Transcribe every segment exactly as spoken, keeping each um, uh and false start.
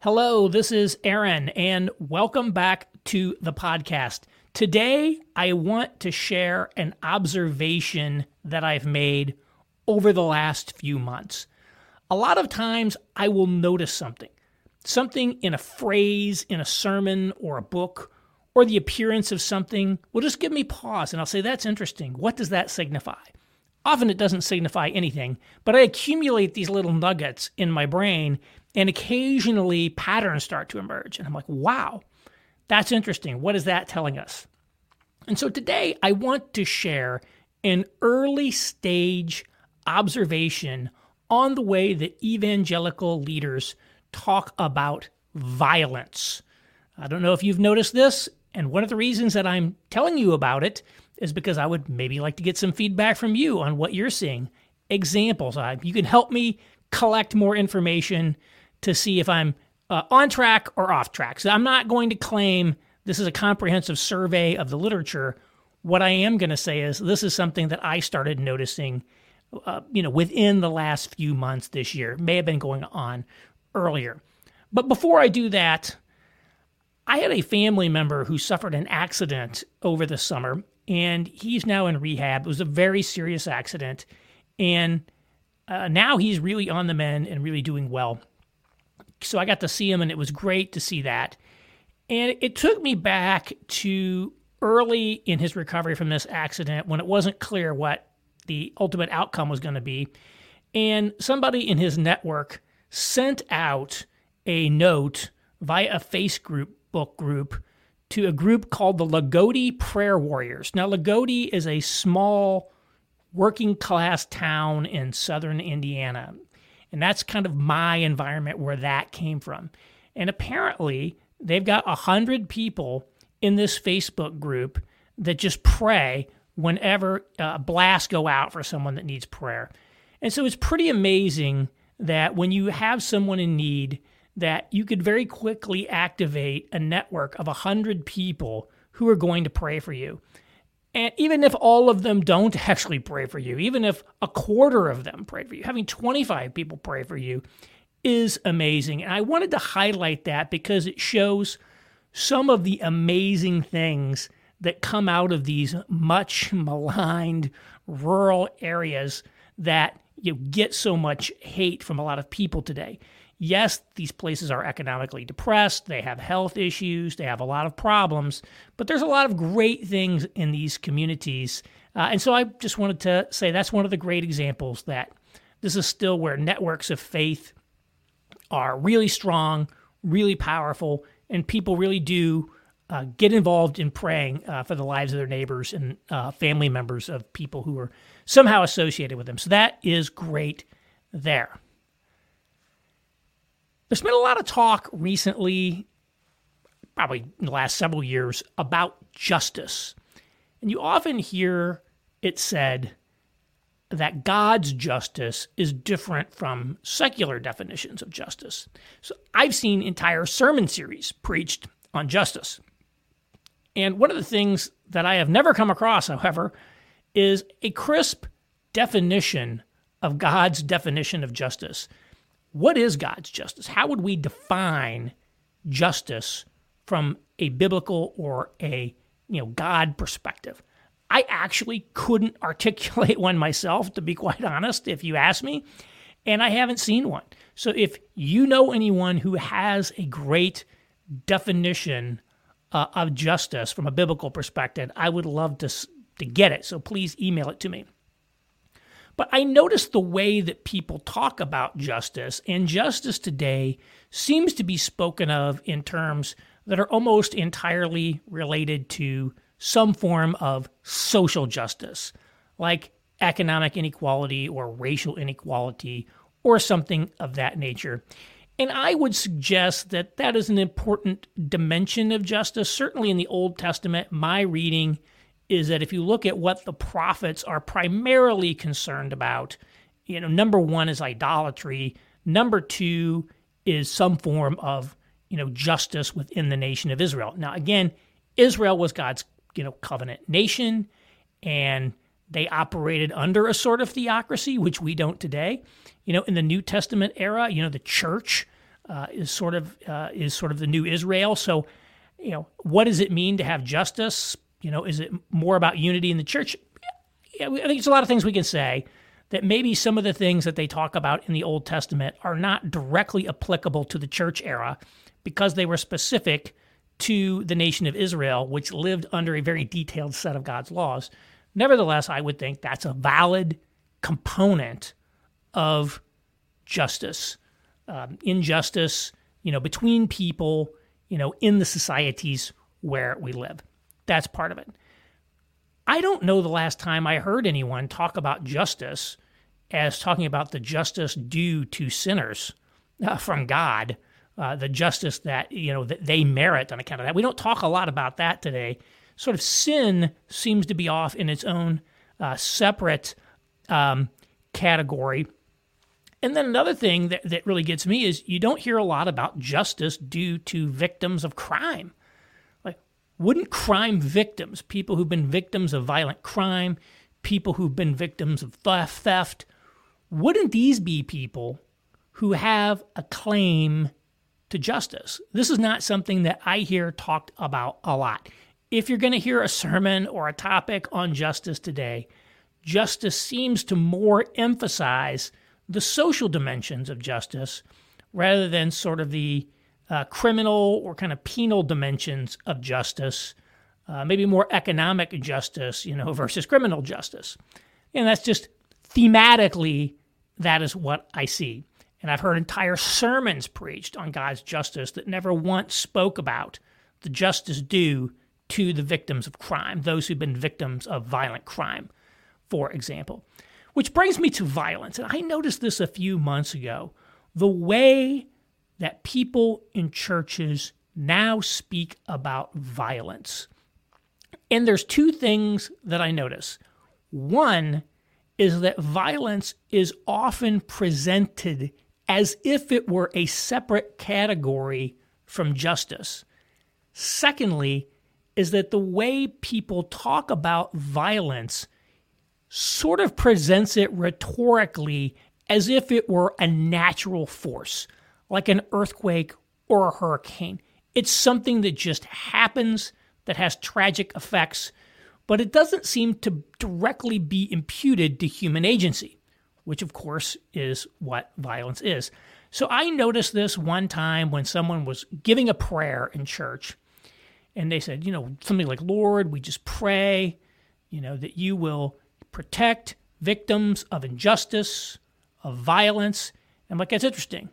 Hello, this is Aaron, and welcome back to the podcast. Today, I want to share an observation that I've made over the last few months. A lot of times, I will notice something, something in a phrase, in a sermon, or a book, or the appearance of something will just give me pause, and I'll say, that's interesting. What does that signify? Often it doesn't signify anything, but I accumulate these little nuggets in my brain, and occasionally patterns start to emerge. And I'm like, wow, that's interesting. What is that telling us? And so today I want to share an early stage observation on the way that evangelical leaders talk about violence. I don't know if you've noticed this, and one of the reasons that I'm telling you about it is because I would maybe like to get some feedback from you on what you're seeing. Examples. Uh, you can help me collect more information to see if I'm uh, on track or off track. So I'm not going to claim this is a comprehensive survey of the literature. What I am going to say is this is something that I started noticing uh, you know, within the last few months this year. It may have been going on earlier. But before I do that, I had a family member who suffered an accident over the summer, and he's now in rehab. It was a very serious accident, and uh, now he's really on the mend and really doing well. So I got to see him, and it was great to see that. And it took me back to early in his recovery from this accident when it wasn't clear what the ultimate outcome was going to be. And somebody in his network sent out a note via a Facebook group to a group called the Lagodi Prayer Warriors. Now, Lagodi is a small working class town in southern Indiana. And that's kind of my environment where that came from. And apparently, they've got one hundred people in this Facebook group that just pray whenever uh, blasts go out for someone that needs prayer. And so it's pretty amazing that when you have someone in need, that you could very quickly activate a network of one hundred people who are going to pray for you. And even if all of them don't actually pray for you, even if a quarter of them pray for you, having twenty-five people pray for you is amazing. And I wanted to highlight that because it shows some of the amazing things that come out of these much maligned rural areas that you get so much hate from a lot of people today. Yes, these places are economically depressed, they have health issues, they have a lot of problems, but there's a lot of great things in these communities. Uh, and so I just wanted to say that's one of the great examples that this is still where networks of faith are really strong, really powerful, and people really do uh, get involved in praying uh, for the lives of their neighbors and uh, family members of people who are somehow associated with them. So that is great there. There's been a lot of talk recently, probably in the last several years, about justice. And you often hear it said that God's justice is different from secular definitions of justice. So I've seen entire sermon series preached on justice. And one of the things that I have never come across, however, is a crisp definition of God's definition of justice. What is God's justice? How would we define justice from a biblical or a you know God perspective? I actually couldn't articulate one myself, to be quite honest, if you ask me, and I haven't seen one. So if you know anyone who has a great definition uh, of justice from a biblical perspective, I would love to, to get it. So please email it to me. But I noticed the way that people talk about justice, and justice today seems to be spoken of in terms that are almost entirely related to some form of social justice, like economic inequality or racial inequality or something of that nature. And I would suggest that that is an important dimension of justice. Certainly in the Old Testament, my reading is that if you look at what the prophets are primarily concerned about, you know, number one is idolatry. Number two is some form of, you know, justice within the nation of Israel. Now, again, Israel was God's, you know, covenant nation, and they operated under a sort of theocracy, which we don't today. You know, in the New Testament era, you know, the church uh, is sort of uh, is sort of the new Israel. So, you know, what does it mean to have justice? You know, is it more about unity in the church? Yeah, I think there's a lot of things we can say that maybe some of the things that they talk about in the Old Testament are not directly applicable to the church era because they were specific to the nation of Israel, which lived under a very detailed set of God's laws. Nevertheless, I would think that's a valid component of justice, um, injustice, you know, between people, you know, in the societies where we live. That's part of it. I don't know the last time I heard anyone talk about justice as talking about the justice due to sinners uh, from God, uh, the justice that, you know, that they merit on account of that. We don't talk a lot about that today. Sort of sin seems to be off in its own uh, separate um, category. And then another thing that, that really gets me is you don't hear a lot about justice due to victims of crime. Like, wouldn't crime victims, people who've been victims of violent crime, people who've been victims of theft, theft, wouldn't these be people who have a claim to justice? This is not something that I hear talked about a lot. If you're going to hear a sermon or a topic on justice today, justice seems to more emphasize the social dimensions of justice rather than sort of the uh, criminal or kind of penal dimensions of justice, uh, maybe more economic justice, you know, versus criminal justice. And that's just thematically, that is what I see. And I've heard entire sermons preached on God's justice that never once spoke about the justice due to the victims of crime, those who've been victims of violent crime, for example. Which brings me to violence. And I noticed this a few months ago. The way that people in churches now speak about violence. And there's two things that I notice. One is that violence is often presented as if it were a separate category from justice. Secondly, is that the way people talk about violence sort of presents it rhetorically as if it were a natural force, like an earthquake or a hurricane. It's something that just happens, that has tragic effects, but it doesn't seem to directly be imputed to human agency, which of course is what violence is. So I noticed this one time when someone was giving a prayer in church, and they said, you know, something like, Lord, we just pray, you know, that you will protect victims of injustice, of violence. And I'm like, that's interesting.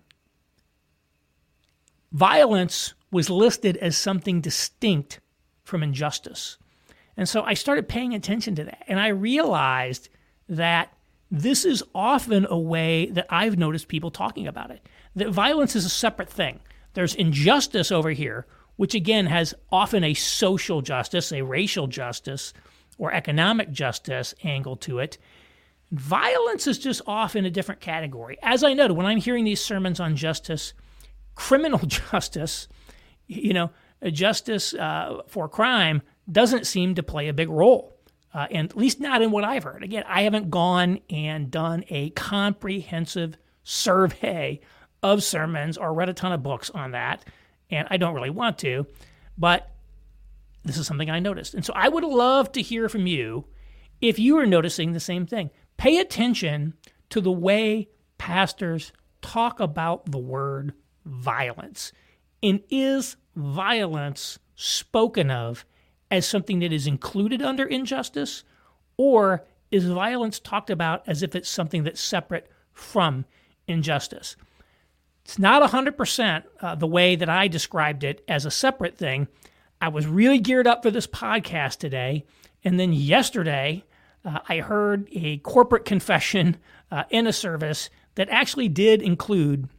Violence was listed as something distinct from injustice. And so I started paying attention to that. And I realized that this is often a way that I've noticed people talking about it, that violence is a separate thing. There's injustice over here, which again has often a social justice, a racial justice, or economic justice angle to it. Violence is just off in a different category. As I noted, when I'm hearing these sermons on justice, criminal justice, you know, justice uh, for crime doesn't seem to play a big role, uh, and at least not in what I've heard. Again, I haven't gone and done a comprehensive survey of sermons or read a ton of books on that, and I don't really want to, but this is something I noticed. And so I would love to hear from you if you are noticing the same thing. Pay attention to the way pastors talk about the word violence. And is violence spoken of as something that is included under injustice, or is violence talked about as if it's something that's separate from injustice? It's not one hundred percent uh, the way that I described it as a separate thing. I was really geared up for this podcast today, and then yesterday uh, I heard a corporate confession uh, in a service that actually did include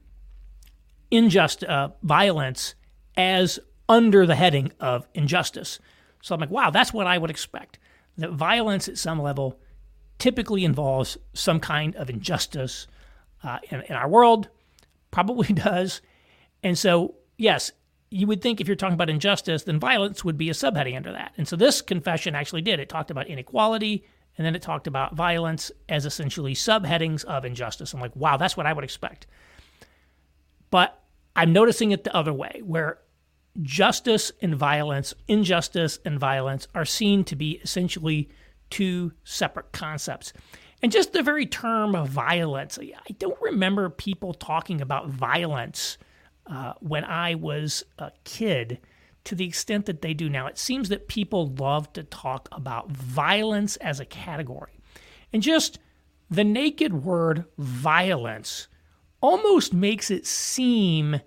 injust uh, violence as under the heading of injustice. So I'm like, wow, that's what I would expect. That violence at some level typically involves some kind of injustice uh, in, in our world. Probably does. And so, yes, you would think if you're talking about injustice, then violence would be a subheading under that. And so this confession actually did. It talked about inequality, and then it talked about violence as essentially subheadings of injustice. I'm like, wow, that's what I would expect. But I'm noticing it the other way, where justice and violence, injustice and violence are seen to be essentially two separate concepts. And just the very term of violence, I don't remember people talking about violence uh, when I was a kid to the extent that they do now. It seems that people love to talk about violence as a category. And just the naked word violence almost makes it seem,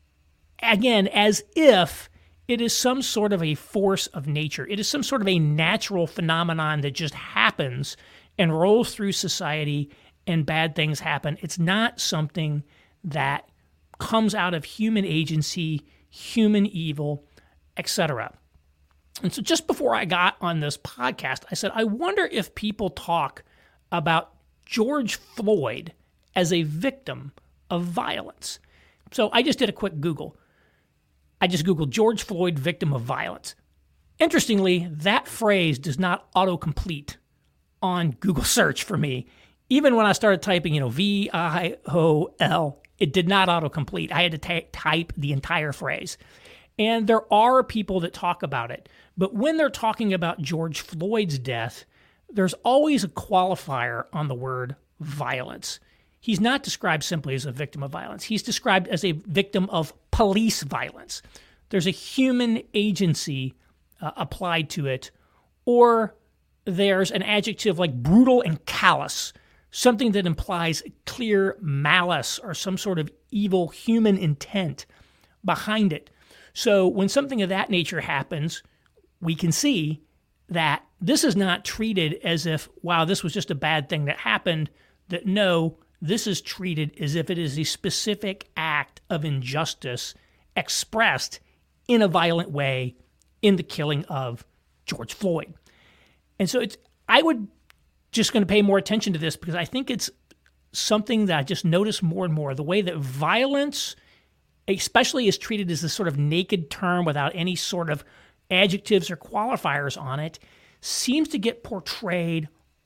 again, as if it is some sort of a force of nature. It is some sort of a natural phenomenon that just happens and rolls through society and bad things happen. It's not something that comes out of human agency, human evil, et cetera. And so just before I got on this podcast, I said, I wonder if people talk about George Floyd as a victim of violence. So I just did a quick Google. I just Googled George Floyd victim of violence. Interestingly, that phrase does not autocomplete on Google search for me. Even when I started typing, you know, V I O L, it did not autocomplete. I had to t- type the entire phrase. And there are people that talk about it. But when they're talking about George Floyd's death, there's always a qualifier on the word violence. He's not described simply as a victim of violence. He's described as a victim of police violence. There's a human agency uh, applied to it, or there's an adjective like brutal and callous, something that implies clear malice or some sort of evil human intent behind it. So when something of that nature happens, we can see that this is not treated as if, wow, this was just a bad thing that happened, that no, this is treated as if it is a specific act of injustice expressed in a violent way in the killing of George Floyd. And so it's, I would just going to pay more attention to this because I think it's something that I just notice more and more, the way that violence especially is treated as this sort of naked term without any sort of adjectives or qualifiers on it, seems to get portrayed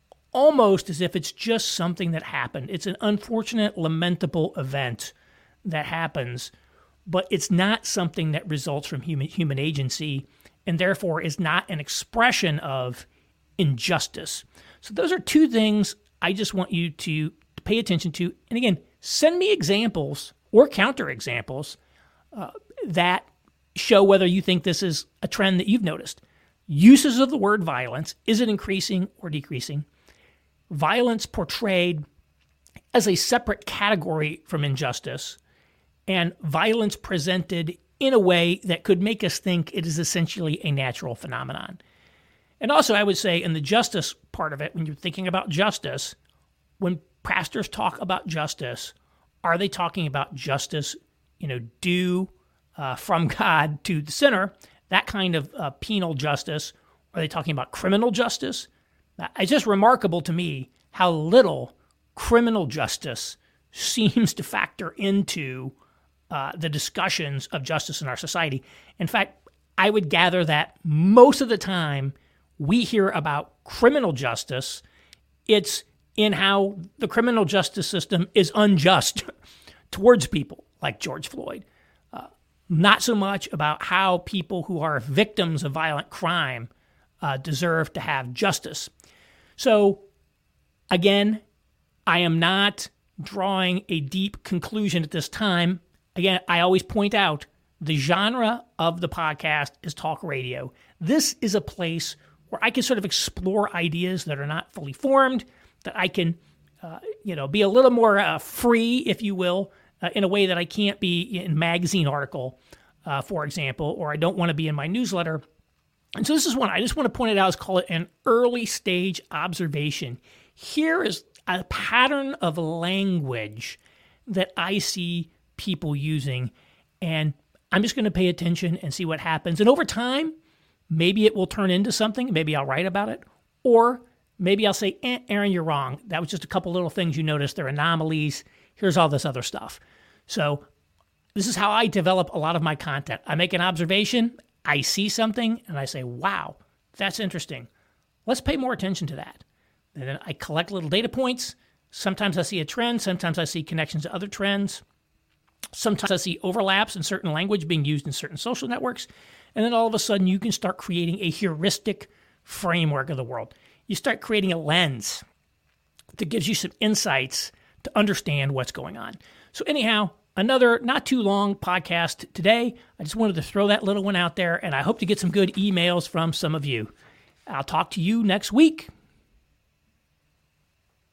almost as if it's just something that happened. It's an unfortunate, lamentable event that happens, but it's not something that results from human, human agency and therefore is not an expression of injustice. So those are two things I just want you to pay attention to. And again, send me examples or counterexamples uh, that show whether you think this is a trend that you've noticed. Uses of the word violence, is it increasing or decreasing? Violence portrayed as a separate category from injustice, and violence presented in a way that could make us think it is essentially a natural phenomenon. And also, I would say in the justice part of it, when you're thinking about justice, when pastors talk about justice, are they talking about justice, you know, due uh, from God to the sinner, that kind of uh, penal justice? Are they talking about criminal justice? It's just remarkable to me how little criminal justice seems to factor into uh, the discussions of justice in our society. In fact, I would gather that most of the time we hear about criminal justice, it's in how the criminal justice system is unjust towards people like George Floyd. Uh, not so much about how people who are victims of violent crime uh, deserve to have justice. So, again, I am not drawing a deep conclusion at this time. Again, I always point out the genre of the podcast is talk radio. This is a place where I can sort of explore ideas that are not fully formed, that I can, uh, you know, be a little more uh, free, if you will, uh, in a way that I can't be in a magazine article, uh, for example, or I don't want to be in my newsletter. And so this is one, I just want to point it out, is call it an early stage observation. Here is a pattern of language that I see people using, and I'm just going to pay attention and see what happens. And over time, maybe it will turn into something. Maybe I'll write about it, or maybe I'll say, eh, Aaron, you're wrong. That was just a couple little things you noticed. They're anomalies. Here's all this other stuff. So this is how I develop a lot of my content. I make an observation, I see something, and I say, wow, that's interesting. Let's pay more attention to that. And then I collect little data points. Sometimes I see a trend. Sometimes I see connections to other trends. Sometimes I see overlaps in certain language being used in certain social networks. And then all of a sudden you can start creating a heuristic framework of the world. You start creating a lens that gives you some insights to understand what's going on. So anyhow, another not too long podcast today. I just wanted to throw that little one out there, and I hope to get some good emails from some of you. I'll talk to you next week.